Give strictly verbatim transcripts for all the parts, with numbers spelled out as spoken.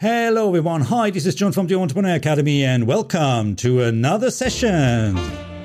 Hello everyone, hi, this is John from the Entrepreneur Academy and welcome to another session.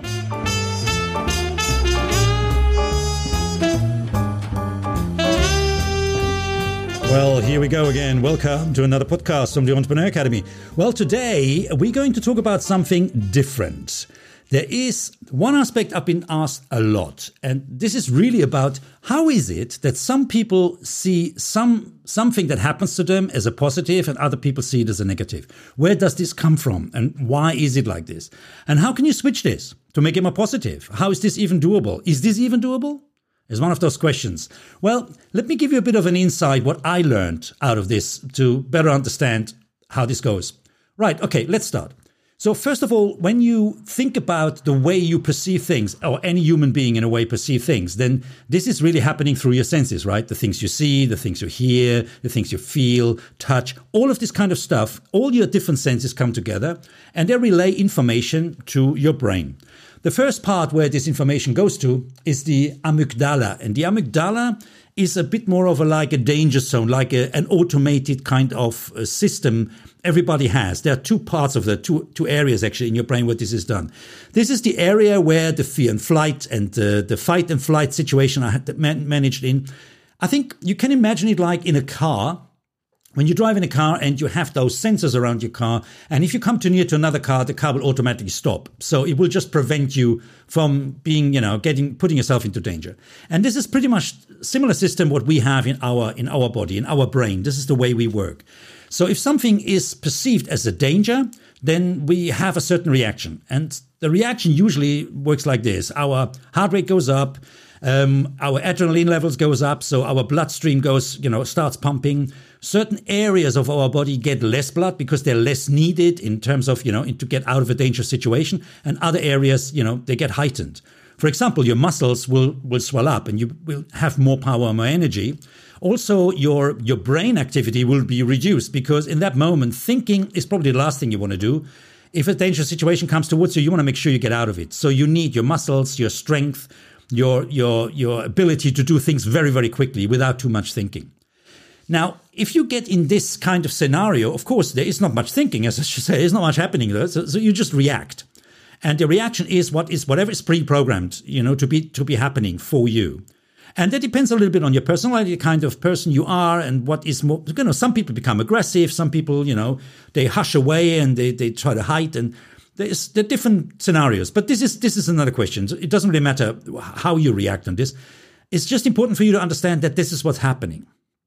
Well, here we go again. Welcome to another podcast from the Entrepreneur Academy. Well, today we're going to talk about something different. There is one aspect I've been asked a lot, and this is really about how is it that some people see some something that happens to them as a positive and other people see it as a negative. Where does this come from and why is it like this? And how can you switch this to make it more positive? How is this even doable? Is this even doable? Is one of those questions. Well, let me give you a bit of an insight what I learned out of this to better understand how this goes. Right, okay, let's start. So first of all, when you think about the way you perceive things, or any human being in a way perceive things, then this is really happening through your senses, right? The things you see, the things you hear, the things you feel, touch, all of this kind of stuff, all your different senses come together and they relay information to your brain. The first part where this information goes to is the amygdala. And the amygdala is a bit more of a like a danger zone, like a, an automated kind of uh, system everybody has. There are two parts of the two, two areas actually in your brain where this is done. This is the area where the fear and flight and uh, the fight and flight situation I had man- managed in. I think you can imagine it like in a car. When you drive in a car and you have those sensors around your car, and if you come too near to another car, the car will automatically stop. So it will just prevent you from being, you know, getting, putting yourself into danger. And this is pretty much similar system what we have in our, in our body, in our brain. This is the way we work. So if something is perceived as a danger, then we have a certain reaction. And the reaction usually works like this. Our heart rate goes up. Um, our adrenaline levels goes up, so our bloodstream goes, you know, starts pumping. Certain areas of our body get less blood because they're less needed in terms of, you know, to get out of a dangerous situation. And other areas, you know, they get heightened. For example, your muscles will, will swell up and you will have more power, more energy. Also, your, your brain activity will be reduced because in that moment, thinking is probably the last thing you want to do. If a dangerous situation comes towards you, you want to make sure you get out of it. So you need your muscles, your strength, your your your ability to do things very, very quickly without too much thinking. Now, if you get in this kind of scenario, of course, there is not much thinking, as I should say. There's not much happening there. So, so you just react. And the reaction is what is whatever is pre-programmed, you know, to be to be happening for you. And that depends a little bit on your personality, the kind of person you are and what is more, you know, some people become aggressive. Some people, you know, they hush away and they, they try to hide and There's, there are different scenarios, but this is this is another question. It doesn't really matter how you react on this. It's just important for you to understand that this is what's happening.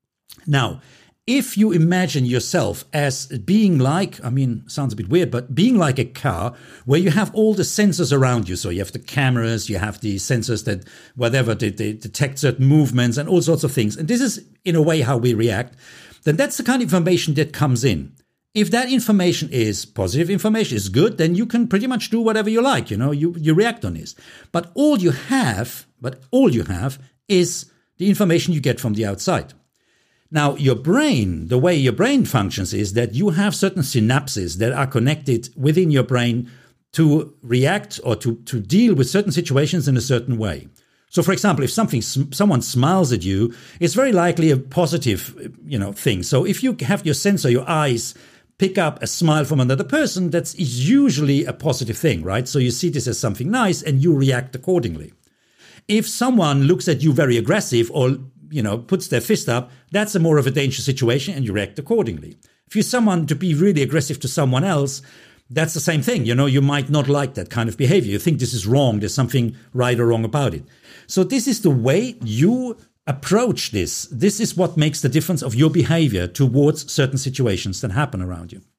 Now, if you imagine yourself as being like, I mean, sounds a bit weird, but being like a car where you have all the sensors around you. So you have the cameras, you have the sensors that whatever, they, they detect certain movements and all sorts of things. And this is in a way how we react. Then that's the kind of information that comes in. If that information is positive information, is good, then you can pretty much do whatever you like. You know, you, you react on this. But all you have, but all you have is the information you get from the outside. Now, your brain, the way your brain functions is that you have certain synapses that are connected within your brain to react or to, to deal with certain situations in a certain way. So, for example, if something, someone smiles at you, it's very likely a positive, you know, thing. So if you have your sensor, your eyes, pick up a smile from another person, that's usually a positive thing, right? So you see this as something nice and you react accordingly. If someone looks at you very aggressive or, you know, puts their fist up, that's a more of a dangerous situation and you react accordingly. If you're someone to be really aggressive to someone else, that's the same thing. You know, you might not like that kind of behavior. You think this is wrong. There's something right or wrong about it. So this is the way you approach this. This is what makes the difference of your behavior towards certain situations that happen around you.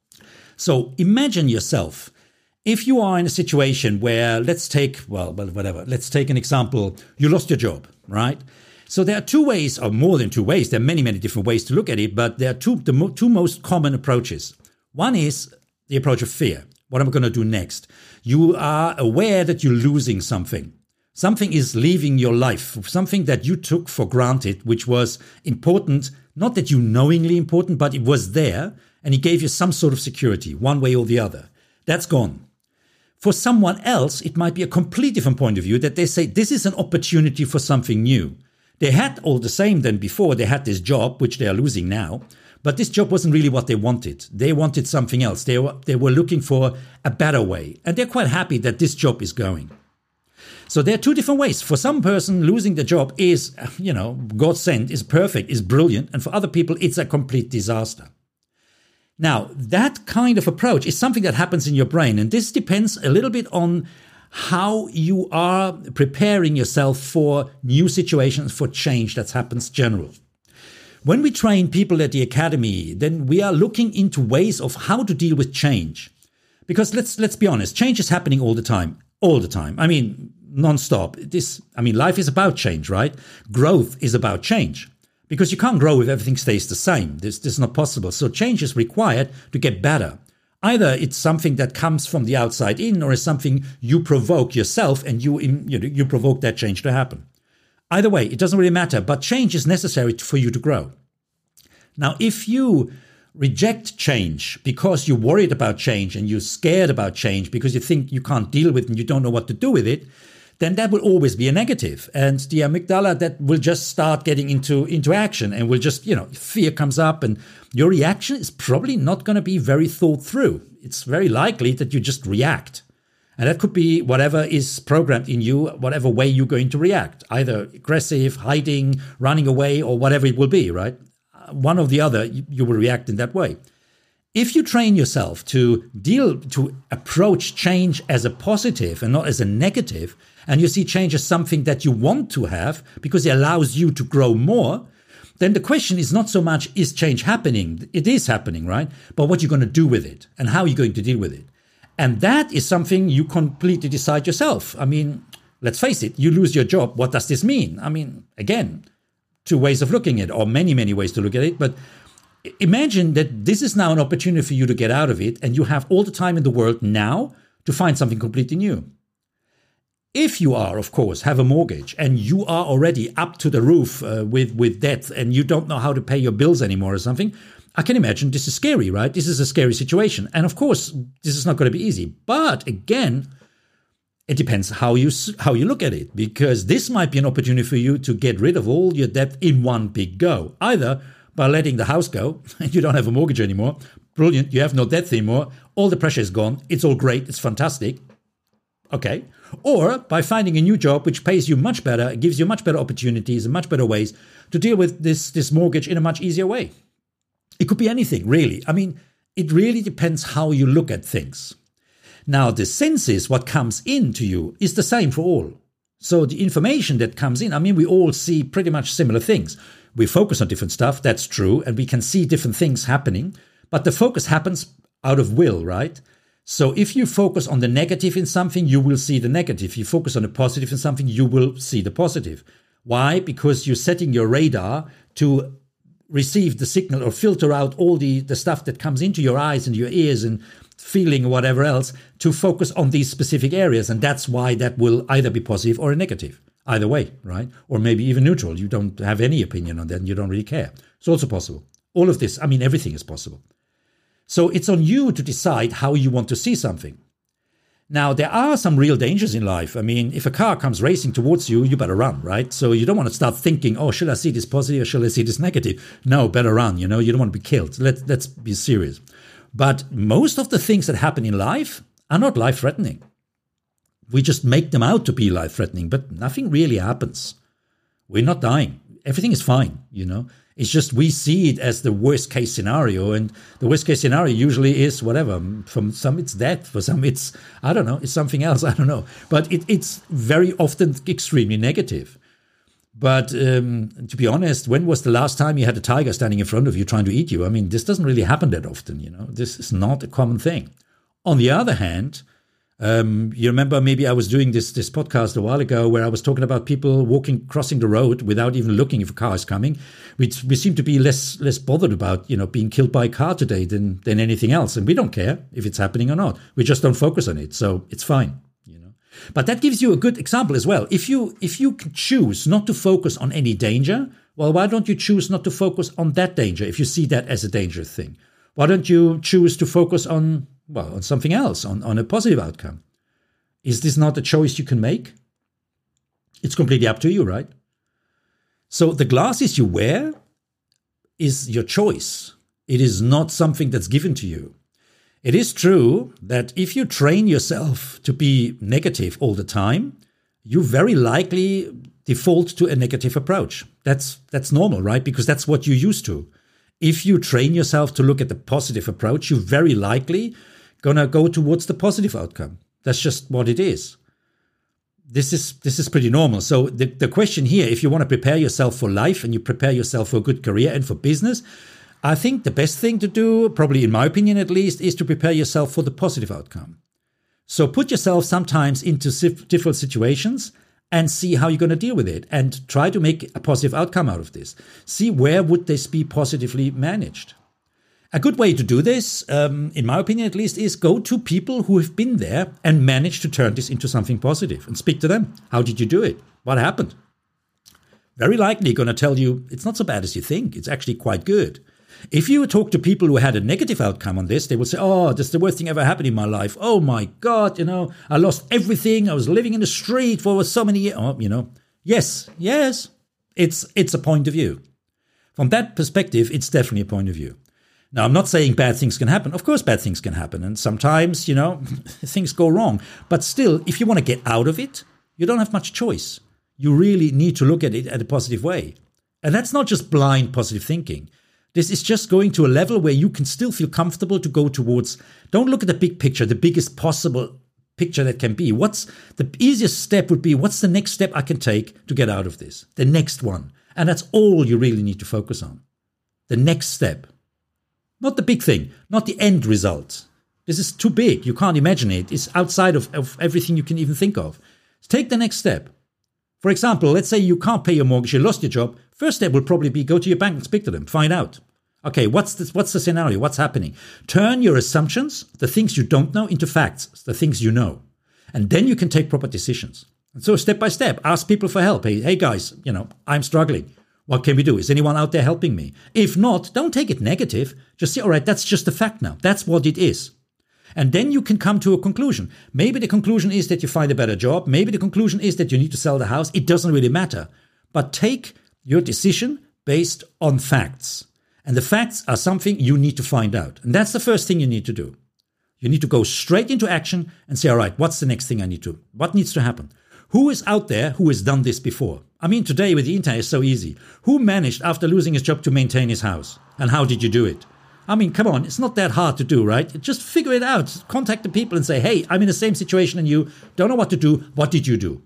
So imagine yourself, if you are in a situation where, let's take, well, whatever, let's take an example, you lost your job, right? So there are two ways, or more than two ways, there are many, many different ways to look at it, but there are two, the mo- two most common approaches. One is the approach of fear. What am I going to do next? You are aware that you're losing something. Something is leaving your life, something that you took for granted, which was important, not that you knowingly important, but it was there, and it gave you some sort of security, one way or the other. That's gone. For someone else, it might be a completely different point of view that they say, this is an opportunity for something new. They had all the same than before. They had this job, which they are losing now, But this job wasn't really what they wanted. They wanted something else. They were, they were looking for a better way. And they're quite happy that this job is going. So there are two different ways. For some person, losing the job is, you know, God sent, is perfect, is brilliant. And for other people, it's a complete disaster. Now, that kind of approach is something that happens in your brain. And this depends a little bit on how you are preparing yourself for new situations, for change that happens general. When we train people at the academy, then we are looking into ways of how to deal with change. Because let's let's be honest, change is happening all the time, all the time. I mean, non-stop. This, I mean, life is about change, right? Growth is about change. Because you can't grow if everything stays the same. This, this is not possible. So change is required to get better. Either it's something that comes from the outside in, or it's something you provoke yourself and you, you, you provoke that change to happen. Either way, it doesn't really matter, but change is necessary for you to grow. Now, if you reject change because you're worried about change and you're scared about change because you think you can't deal with it and you don't know what to do with it, then that will always be a negative. And the amygdala, that will just start getting into, into action and will just, you know, fear comes up and your reaction is probably not going to be very thought through. It's very likely that you just react. And that could be whatever is programmed in you, whatever way you're going to react, either aggressive, hiding, running away, or whatever it will be, right? One or the other, you will react in that way. If you train yourself to deal, to approach change as a positive and not as a negative, and you see change as something that you want to have because it allows you to grow more, then the question is not so much, is change happening? It is happening, right? But what you're going to do with it and how you're going to deal with it. And that is something you completely decide yourself. I mean, let's face it, you lose your job. What does this mean? I mean, again, two ways of looking at it, or many, many ways to look at it. But imagine that this is now an opportunity for you to get out of it, and you have all the time in the world now to find something completely new. If you are, of course, have a mortgage and you are already up to the roof uh, with, with debt and you don't know how to pay your bills anymore or something, I can imagine this is scary, right? This is a scary situation. And of course, this is not going to be easy. But again, it depends how you how you look at it, because this might be an opportunity for you to get rid of all your debt in one big go, either by letting the house go and you don't have a mortgage anymore. Brilliant. You have no debt anymore. All the pressure is gone. It's all great. It's fantastic. Okay. Or by finding a new job which pays you much better, gives you much better opportunities and much better ways to deal with this, this mortgage in a much easier way. It could be anything, really. I mean, it really depends how you look at things. Now, the senses, what comes into you, is the same for all. So the information that comes in, I mean, we all see pretty much similar things. We focus on different stuff, that's true, and we can see different things happening, but the focus happens out of will, right? So if you focus on the negative in something, you will see the negative. If you focus on the positive in something, you will see the positive. Why? Because you're setting your radar to receive the signal or filter out all the, the stuff that comes into your eyes and your ears and feeling or whatever else to focus on these specific areas. And that's why that will either be positive or a negative. Either way, right? Or maybe even neutral. You don't have any opinion on that and you don't really care. It's also possible. All of this, I mean, everything is possible. So it's on you to decide how you want to see something. Now, there are some real dangers in life. I mean, if a car comes racing towards you, you better run, right? So you don't want to start thinking, oh, should I see this positive or should I see this negative? No, better run, you know, you don't want to be killed. Let, let's be serious. But most of the things that happen in life are not life-threatening. We just make them out to be life-threatening, but nothing really happens. We're not dying. Everything is fine, you know. It's just we see it as the worst-case scenario, and the worst-case scenario usually is whatever. For some, it's death. For some, it's, I don't know, it's something else. I don't know. But it, it's very often extremely negative. But um, to be honest, when was the last time you had a tiger standing in front of you trying to eat you? I mean, this doesn't really happen that often, you know. This is not a common thing. On the other hand, Um, you remember maybe I was doing this this podcast a while ago where I was talking about people walking, crossing the road without even looking if a car is coming. We, we seem to be less less bothered about, you know, being killed by a car today than than anything else. And we don't care if it's happening or not. We just don't focus on it. So it's fine, you know. But that gives you a good example as well. If you if you can choose not to focus on any danger, well, why don't you choose not to focus on that danger if you see that as a dangerous thing? Why don't you choose to focus on, well, on something else, on, on a positive outcome? Is this not a choice you can make? It's completely up to you, right? So the glasses you wear is your choice. It is not something that's given to you. It is true that if you train yourself to be negative all the time, you very likely default to a negative approach. That's that's normal, right? Because that's what you're used to. If you train yourself to look at the positive approach, you're very likely gonna go towards the positive outcome. That's just what it is. This is this is pretty normal. So the, the question here, if you want to prepare yourself for life and you prepare yourself for a good career and for business, I think the best thing to do, probably in my opinion at least, is to prepare yourself for the positive outcome. So put yourself sometimes into difficult situations and see how you're going to deal with it and try to make a positive outcome out of this. See where would this be positively managed. A good way to do this, um, in my opinion at least, is go to people who have been there and managed to turn this into something positive and speak to them. How did you do it? What happened? Very likely going to tell you it's not so bad as you think. It's actually quite good. If you talk to people who had a negative outcome on this, they will say, oh, this is the worst thing ever happened in my life. Oh my God, you know, I lost everything. I was living in the street for so many years. Oh, you know, yes, yes, it's it's a point of view. From that perspective, it's definitely a point of view. Now, I'm not saying bad things can happen. Of course, bad things can happen. And sometimes, you know, things go wrong. But still, if you want to get out of it, you don't have much choice. You really need to look at it at a positive way. And that's not just blind positive thinking. This is just going to a level where you can still feel comfortable to go towards. Don't look at the big picture, the biggest possible picture that can be. What's the easiest step would be, what's the next step I can take to get out of this? The next one. And that's all you really need to focus on. The next step. Not the big thing, not the end result. This is too big. You can't imagine it. It's outside of, of everything you can even think of. Take the next step. For example, let's say you can't pay your mortgage, you lost your job. First step will probably be go to your bank and speak to them, find out. Okay, what's the, what's the scenario? What's happening? Turn your assumptions, the things you don't know, into facts, the things you know. And then you can take proper decisions. And so step by step, ask people for help. Hey, hey guys, you know, I'm struggling. What can we do? Is anyone out there helping me? If not, don't take it negative. Just say, all right, that's just a fact now. That's what it is. And then you can come to a conclusion. Maybe the conclusion is that you find a better job. Maybe the conclusion is that you need to sell the house. It doesn't really matter. But take your decision based on facts. And the facts are something you need to find out. And that's the first thing you need to do. You need to go straight into action and say, all right, what's the next thing I need to, what needs to happen? Who is out there who has done this before? I mean, today with the internet it's so easy. Who managed after losing his job to maintain his house? And how did you do it? I mean, come on, it's not that hard to do, right? Just figure it out. Contact the people and say, hey, I'm in the same situation and you don't know what to do. What did you do?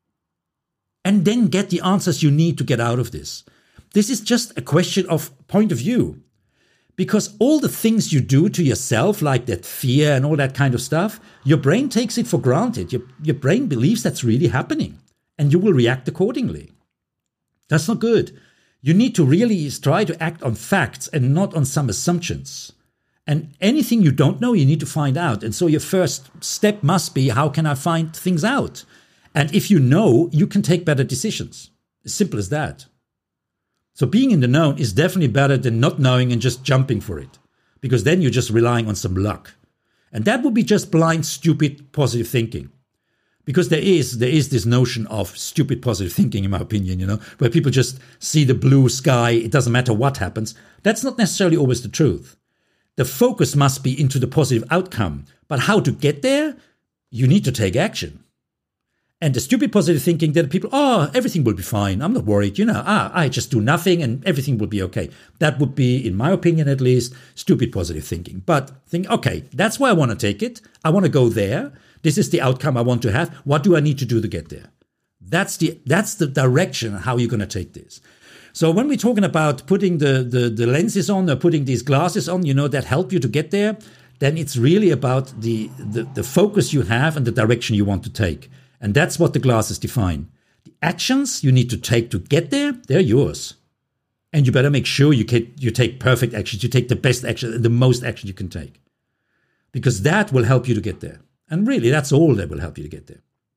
And then get the answers you need to get out of this. This is just a question of point of view. Because all the things you do to yourself, like that fear and all that kind of stuff, your brain takes it for granted. Your, your brain believes that's really happening. And you will react accordingly. That's not good. You need to really try to act on facts and not on some assumptions. And anything you don't know, you need to find out. And so your first step must be, how can I find things out? And if you know, you can take better decisions. As simple as that. So being in the known is definitely better than not knowing and just jumping for it. Because then you're just relying on some luck. And that would be just blind, stupid, positive thinking. Because there is there is this notion of stupid positive thinking, in my opinion, you know, where people just see the blue sky, it doesn't matter what happens. That's not necessarily always the truth. The focus must be into the positive outcome. But how to get there? You need to take action. And the stupid positive thinking that people, oh, everything will be fine. I'm not worried. You know, ah, I just do nothing and everything will be okay. That would be, in my opinion at least, stupid positive thinking. But think, okay, that's why I want to take it. I want to go there. This is the outcome I want to have. What do I need to do to get there? That's the that's the direction how you're going to take this. So when we're talking about putting the, the, the lenses on or putting these glasses on, you know, that help you to get there, then it's really about the, the, the focus you have and the direction you want to take. And that's what the glasses define. The actions you need to take to get there, they're yours. And you better make sure you, get, you take perfect actions, you take the best action, the most action you can take. Because that will help you to get there. And really, that's all that will help you to get there.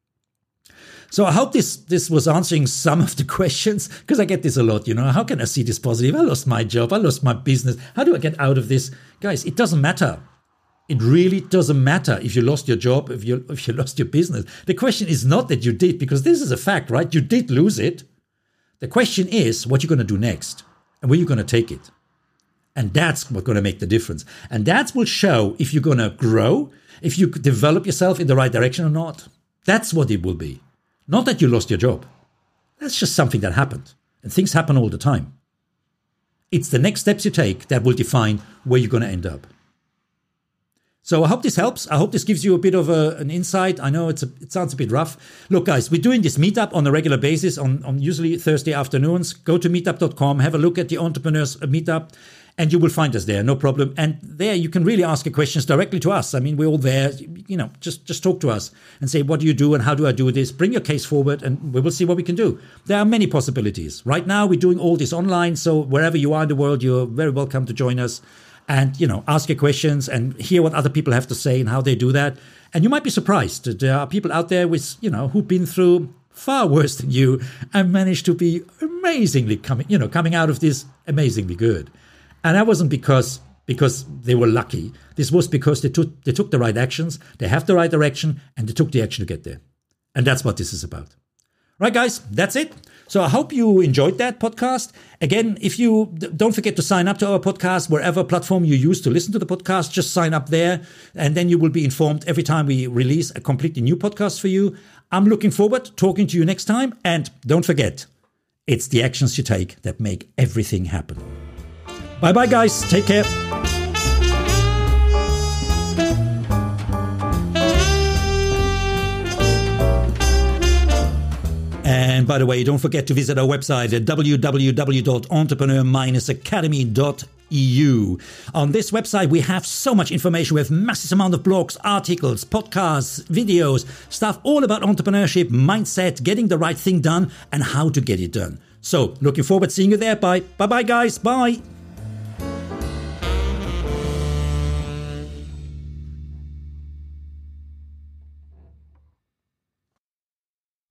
So I hope this, this was answering some of the questions, because I get this a lot, you know, how can I see this positive? I lost my job, I lost my business. How do I get out of this? Guys, it doesn't matter. It really doesn't matter if you lost your job, if you if you lost your business. The question is not that you did, because this is a fact, right? You did lose it. The question is what you're going to do next and where you're going to take it. And that's what's going to make the difference. And that will show if you're going to grow, if you develop yourself in the right direction or not. That's what it will be. Not that you lost your job. That's just something that happened. And things happen all the time. It's the next steps you take that will define where you're going to end up. So I hope this helps. I hope this gives you a bit of a, an insight. I know it's a, it sounds a bit rough. Look, guys, we're doing this meetup on a regular basis on, on usually Thursday afternoons. Go to meetup dot com, have a look at the Entrepreneurs Meetup, and you will find us there, no problem. And there you can really ask your questions directly to us. I mean, we're all there. You know, just, just talk to us and say, what do you do and how do I do this? Bring your case forward and we will see what we can do. There are many possibilities. Right now, we're doing all this online. So wherever you are in the world, you're very welcome to join us. And, you know, ask your questions and hear what other people have to say and how they do that. And you might be surprised that there are people out there with, you know, who've been through far worse than you and managed to be amazingly coming, you know, coming out of this amazingly good. And that wasn't because because they were lucky. This was because they took they took the right actions, they have the right direction, and they took the action to get there. And that's what this is about. Right, guys, that's it. So I hope you enjoyed that podcast. Again, if you don't forget to sign up to our podcast, wherever platform you use to listen to the podcast, just sign up there. And then you will be informed every time we release a completely new podcast for you. I'm looking forward to talking to you next time. And don't forget, it's the actions you take that make everything happen. Bye-bye, guys. Take care. And by the way, don't forget to visit our website at w w w dot entrepreneur dash academy dot e u. On this website, we have so much information. We have massive amount of blogs, articles, podcasts, videos, stuff all about entrepreneurship, mindset, getting the right thing done, and how to get it done. So looking forward to seeing you there. Bye. Bye-bye, guys. Bye.